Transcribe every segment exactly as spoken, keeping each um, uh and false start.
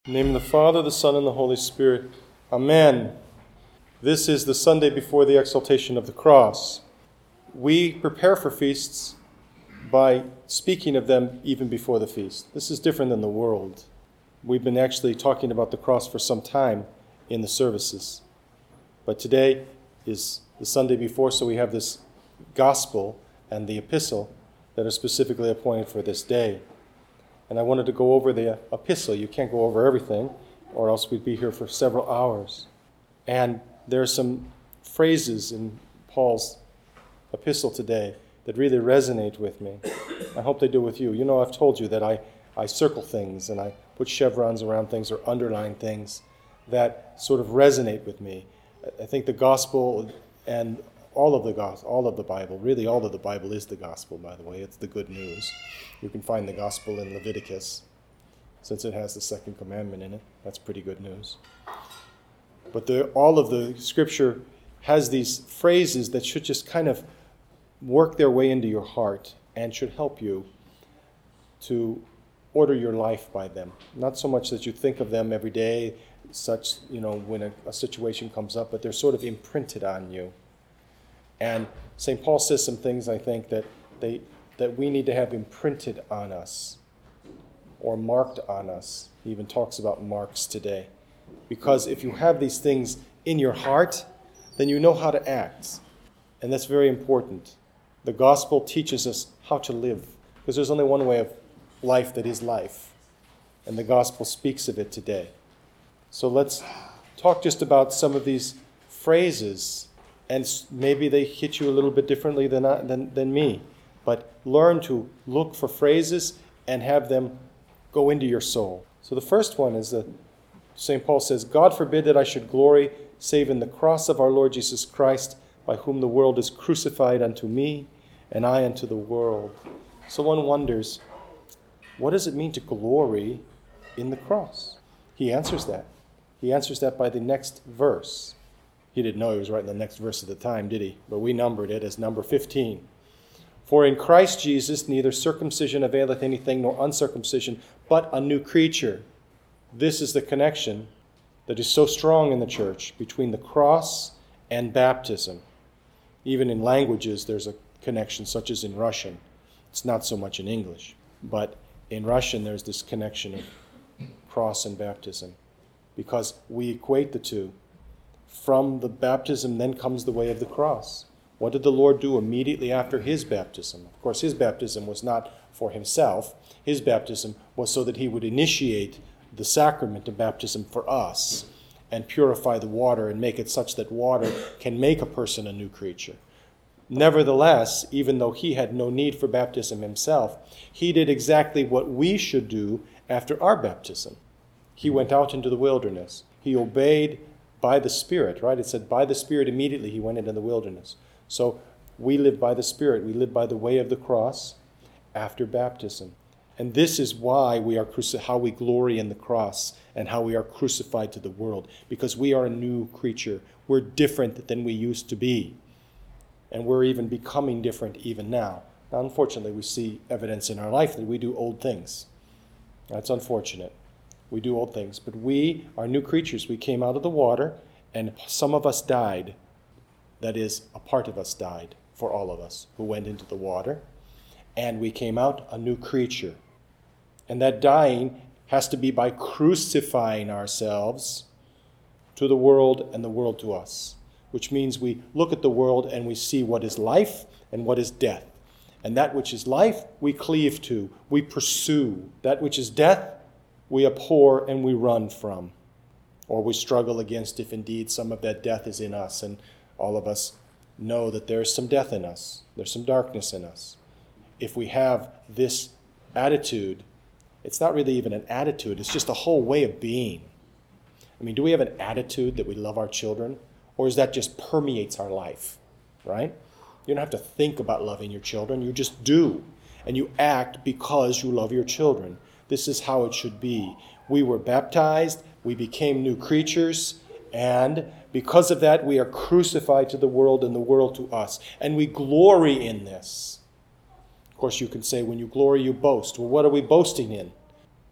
In the name of the Father, the Son, and the Holy Spirit. Amen. This is the Sunday before the exaltation of the cross. We prepare for feasts by speaking of them even before the feast. This is different than the world. We've been actually talking about the cross for some time in the services. But today is the Sunday before, so we have this gospel and the epistle that are specifically appointed for this day. And I wanted to go over the epistle. You can't go over everything, or else we'd be here for several hours. And there are some phrases in Paul's epistle today that really resonate with me. I hope they do with you. You know, I've told you that I, I circle things and I put chevrons around things or underline things that sort of resonate with me. I think the gospel and all of the gospel, all of the Bible, really all of the Bible is the gospel, by the way. It's the good news. You can find the gospel in Leviticus, since it has the second commandment in it. That's pretty good news. But the, all of the scripture has these phrases that should just kind of work their way into your heart and should help you to order your life by them. Not so much that you think of them every day, such, you know, when a, a situation comes up, but they're sort of imprinted on you. And Saint Paul says some things, I think, that they that we need to have imprinted on us or marked on us. He even talks about marks today. Because if you have these things in your heart, then you know how to act. And that's very important. The gospel teaches us how to live. Because there's only one way of life that is life. And the gospel speaks of it today. So let's talk just about some of these phrases. And maybe they hit you a little bit differently than, I, than, than me. But learn to look for phrases and have them go into your soul. So the first one is that Saint Paul says, God forbid that I should glory save in the cross of our Lord Jesus Christ, by whom the world is crucified unto me, and I unto the world. So one wonders, what does it mean to glory in the cross? He answers that. He answers that by the next verse. He didn't know he was writing the next verse at the time, did he? But we numbered it as number fifteen. For in Christ Jesus neither circumcision availeth anything nor uncircumcision, but a new creature. This is the connection that is so strong in the church between the cross and baptism. Even in languages there's a connection, such as in Russian. It's not so much in English. But in Russian there's this connection of cross and baptism. Because we equate the two. From the baptism then comes the way of the cross. What did the Lord do immediately after his baptism? Of course, his baptism was not for himself. His baptism was so that he would initiate the sacrament of baptism for us and purify the water and make it such that water can make a person a new creature. Nevertheless, even though he had no need for baptism himself, he did exactly what we should do after our baptism. He went out into the wilderness. He obeyed by the Spirit, right? It said by the Spirit immediately he went into the wilderness. So we live by the Spirit. We live by the way of the cross after baptism. And this is why we are cruci- how we glory in the cross and how we are crucified to the world. Because we are a new creature. We're different than we used to be. And we're even becoming different even now. Now, unfortunately, we see evidence in our life that we do old things. That's unfortunate. We do old things. But we are new creatures. We came out of the water, and some of us died. That is, a part of us died for all of us who went into the water. And we came out a new creature. And that dying has to be by crucifying ourselves to the world and the world to us. Which means we look at the world and we see what is life and what is death. And that which is life, we cleave to, we pursue. That which is death, we abhor and we run from. Or we struggle against if indeed some of that death is in us. And all of us know that there's some death in us. There's some darkness in us. If we have this attitude, it's not really even an attitude. It's just a whole way of being. I mean, do we have an attitude that we love our children? Or is that just permeates our life, right? You don't have to think about loving your children. You just do. And you act because you love your children. This is how it should be. We were baptized. We became new creatures. And because of that, we are crucified to the world and the world to us. And we glory in this. Of course, you can say, when you glory, you boast. Well, what are we boasting in?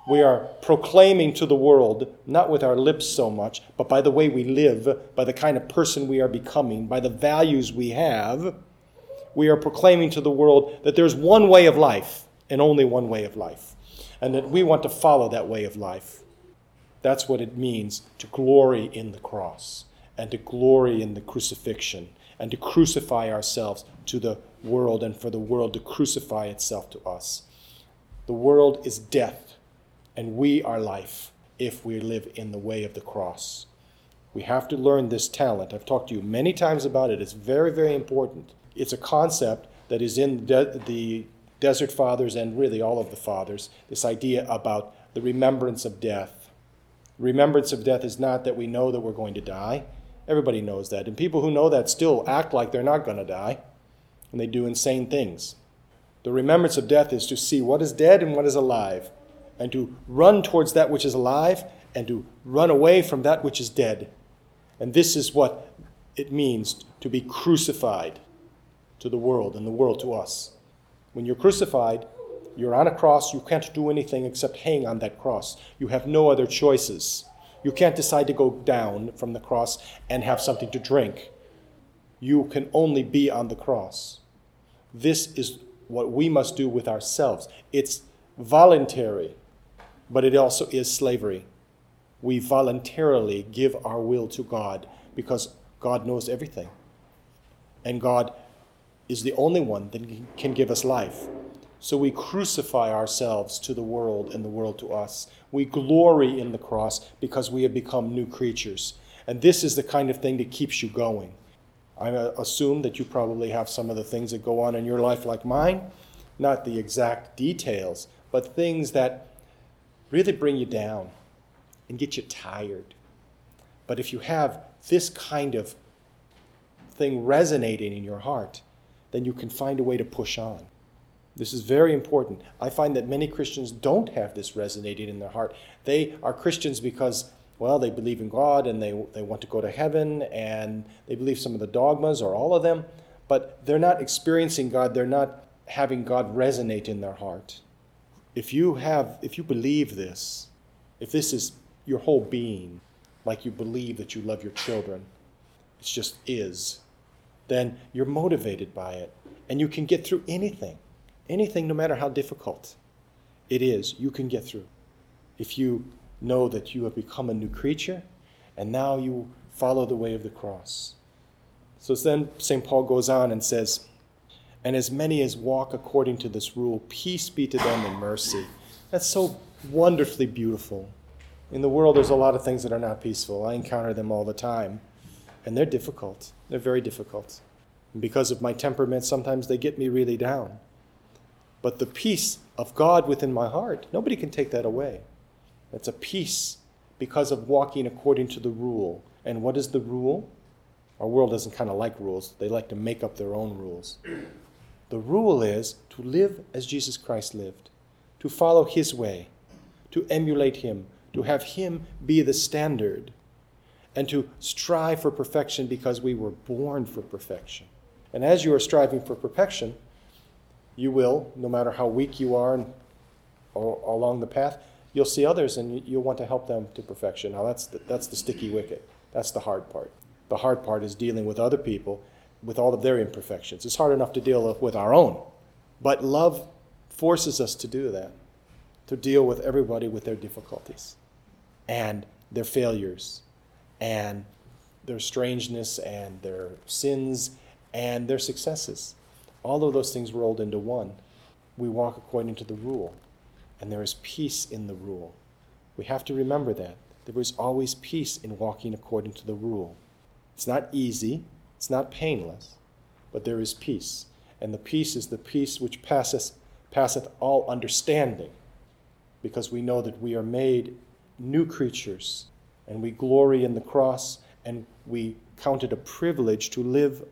We are proclaiming to the world, not with our lips so much, but by the way we live, by the kind of person we are becoming, by the values we have. We are proclaiming to the world that there's one way of life and only one way of life, and that we want to follow that way of life. That's what it means to glory in the cross and to glory in the crucifixion and to crucify ourselves to the world and for the world to crucify itself to us. The world is death, and we are life if we live in the way of the cross. We have to learn this talent. I've talked to you many times about it. It's very, very important. It's a concept that is in de- the Desert Fathers and really all of the Fathers, this idea about the remembrance of death. Remembrance of death is not that we know that we're going to die. Everybody knows that. And people who know that still act like they're not going to die, and they do insane things. The remembrance of death is to see what is dead and what is alive, and to run towards that which is alive, and to run away from that which is dead. And this is what it means to be crucified to the world, and the world to us. When you're crucified, you're on a cross. You can't do anything except hang on that cross. You have no other choices. You can't decide to go down from the cross and have something to drink. You can only be on the cross. This is what we must do with ourselves. It's voluntary, but it also is slavery. We voluntarily give our will to God because God knows everything. And God is the only one that can give us life. So we crucify ourselves to the world and the world to us. We glory in the cross because we have become new creatures. And this is the kind of thing that keeps you going. I assume that you probably have some of the things that go on in your life like mine. Not the exact details, but things that really bring you down and get you tired. But if you have this kind of thing resonating in your heart, then you can find a way to push on. This is very important. I find that many Christians don't have this resonating in their heart. They are Christians because, well, they believe in God and they, they want to go to heaven and they believe some of the dogmas or all of them, but they're not experiencing God. They're not having God resonate in their heart. If you have, if you believe this, if this is your whole being, like you believe that you love your children, it just is, then you're motivated by it and you can get through anything. Anything, no matter how difficult it is, you can get through. If you know that you have become a new creature, and now you follow the way of the cross. So then Saint Paul goes on and says, and as many as walk according to this rule, peace be to them and mercy. That's so wonderfully beautiful. In the world, there's a lot of things that are not peaceful. I encounter them all the time, and they're difficult. They're very difficult. And because of my temperament, sometimes they get me really down. But the peace of God within my heart, nobody can take that away. It's a peace because of walking according to the rule. And what is the rule? Our world doesn't kind of like rules. They like to make up their own rules. The rule is to live as Jesus Christ lived, to follow his way, to emulate him, to have him be the standard, and to strive for perfection because we were born for perfection. And as you are striving for perfection, you will, no matter how weak you are and, or, along the path, you'll see others and you'll want to help them to perfection. Now that's the, that's the sticky wicket. That's the hard part. The hard part is dealing with other people with all of their imperfections. It's hard enough to deal with our own. But love forces us to do that, to deal with everybody with their difficulties and their failures and their strangeness and their sins and their successes. All of those things rolled into one. We walk according to the rule, and there is peace in the rule. We have to remember that. There is always peace in walking according to the rule. It's not easy, it's not painless, but there is peace. And the peace is the peace which passeth, passeth all understanding, because we know that we are made new creatures, and we glory in the cross, and we count it a privilege to live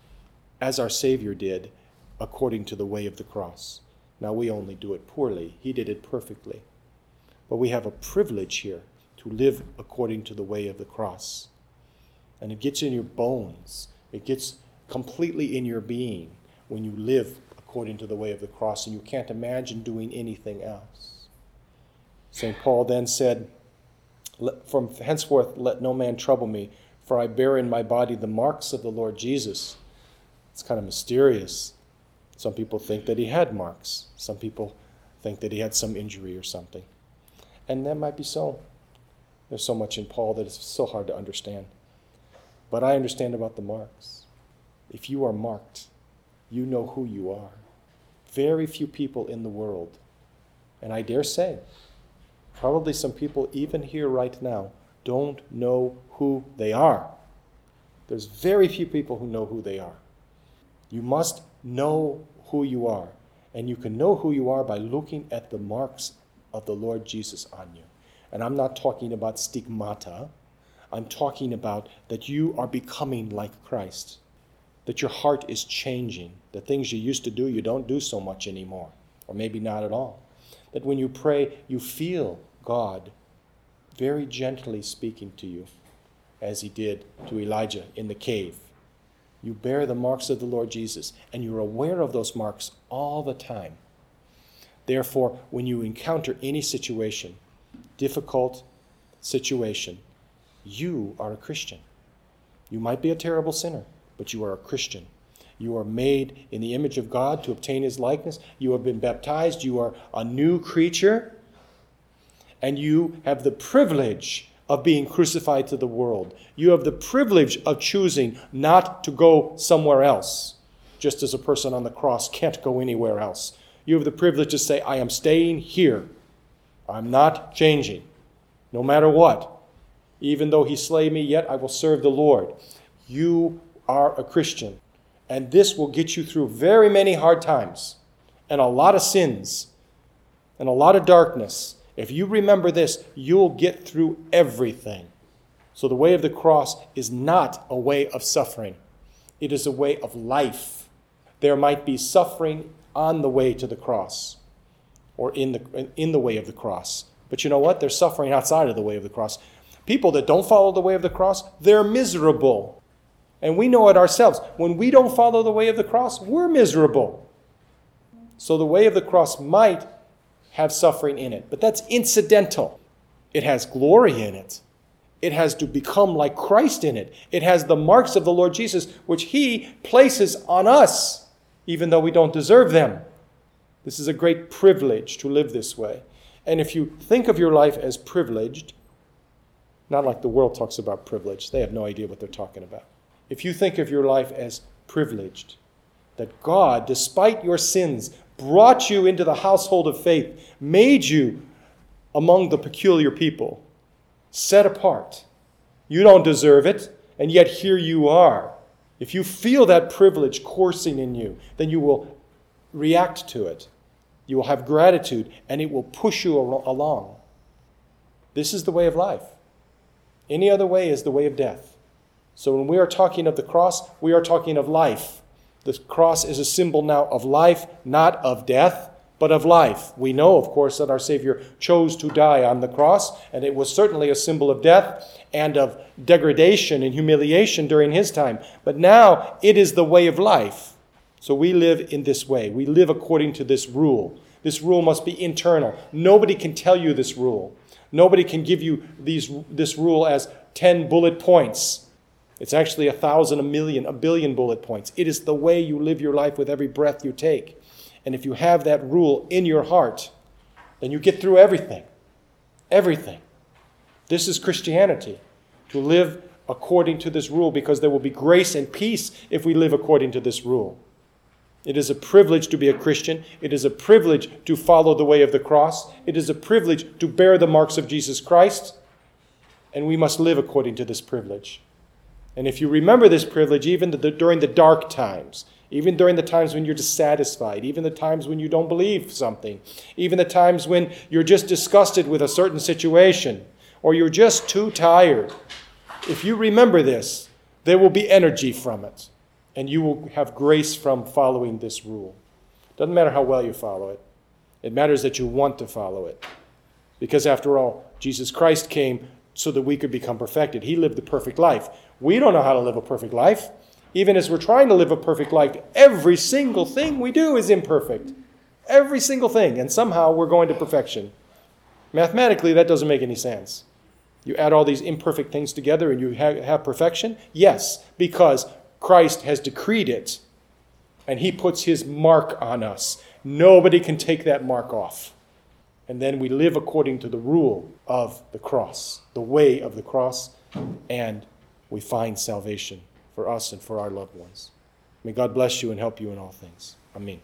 as our Savior did, according to the way of the cross. Now we only do it poorly. He did it perfectly. But we have a privilege here to live according to the way of the cross. And it gets in your bones. It gets completely in your being when you live according to the way of the cross, and you can't imagine doing anything else. Saint Paul then said, "From henceforth let no man trouble me, for I bear in my body the marks of the Lord Jesus." It's kind of mysterious. Some people think that he had marks. Some people think that he had some injury or something. And that might be so. There's so much in Paul that it's so hard to understand. But I understand about the marks. If you are marked, you know who you are. Very few people in the world, and I dare say, probably some people even here right now, don't know who they are. There's very few people who know who they are. You must know who you are. And you can know who you are by looking at the marks of the Lord Jesus on you. And I'm not talking about stigmata. I'm talking about that you are becoming like Christ. That your heart is changing. The things you used to do, you don't do so much anymore. Or maybe not at all. That when you pray, you feel God very gently speaking to you, as he did to Elijah in the cave. You bear the marks of the Lord Jesus, and you're aware of those marks all the time. Therefore, when you encounter any situation, difficult situation, you are a Christian. You might be a terrible sinner, but you are a Christian. You are made in the image of God to obtain his likeness. You have been baptized. You are a new creature. And you have the privilege of being crucified to the world. You have the privilege of choosing not to go somewhere else, just as a person on the cross can't go anywhere else. You have the privilege to say, I am staying here. I'm not changing, no matter what. Even though he slay me, yet I will serve the Lord. You are a Christian, and this will get you through very many hard times, and a lot of sins, and a lot of darkness. If you remember this, you'll get through everything. So the way of the cross is not a way of suffering. It is a way of life. There might be suffering on the way to the cross, or in the, in the way of the cross. But you know what? There's suffering outside of the way of the cross. People that don't follow the way of the cross, they're miserable. And we know it ourselves. When we don't follow the way of the cross, we're miserable. So the way of the cross might have suffering in it, but that's incidental. It has glory in it. It has to become like Christ in it. It has the marks of the Lord Jesus, which he places on us, even though we don't deserve them. This is a great privilege to live this way. And if you think of your life as privileged, not like the world talks about privilege, they have no idea what they're talking about. If you think of your life as privileged, that God, despite your sins, brought you into the household of faith, made you among the peculiar people, set apart. You don't deserve it, and yet here you are. If you feel that privilege coursing in you, then you will react to it. You will have gratitude, and it will push you along. This is the way of life. Any other way is the way of death. So when we are talking of the cross, we are talking of life. The cross is a symbol now of life, not of death, but of life. We know, of course, that our Savior chose to die on the cross, and it was certainly a symbol of death and of degradation and humiliation during his time. But now it is the way of life. So we live in this way. We live according to this rule. This rule must be internal. Nobody can tell you this rule. Nobody can give you these, this rule as ten bullet points. It's actually a thousand, a million, a billion bullet points. It is the way you live your life with every breath you take. And if you have that rule in your heart, then you get through everything. Everything. This is Christianity, to live according to this rule, because there will be grace and peace if we live according to this rule. It is a privilege to be a Christian. It is a privilege to follow the way of the cross. It is a privilege to bear the marks of Jesus Christ. And we must live according to this privilege. And if you remember this privilege, even the, during the dark times, even during the times when you're dissatisfied, even the times when you don't believe something, even the times when you're just disgusted with a certain situation, or you're just too tired, if you remember this, there will be energy from it, and you will have grace from following this rule. Doesn't matter how well you follow it. It matters that you want to follow it. Because after all, Jesus Christ came so that we could become perfected. He lived the perfect life. We don't know how to live a perfect life. Even as we're trying to live a perfect life, every single thing we do is imperfect. Every single thing. And somehow we're going to perfection. Mathematically, that doesn't make any sense. You add all these imperfect things together and you ha- have perfection? Yes, because Christ has decreed it, and he puts his mark on us. Nobody can take that mark off. And then we live according to the rule of the cross, the way of the cross, and we find salvation for us and for our loved ones. May God bless you and help you in all things. Amen.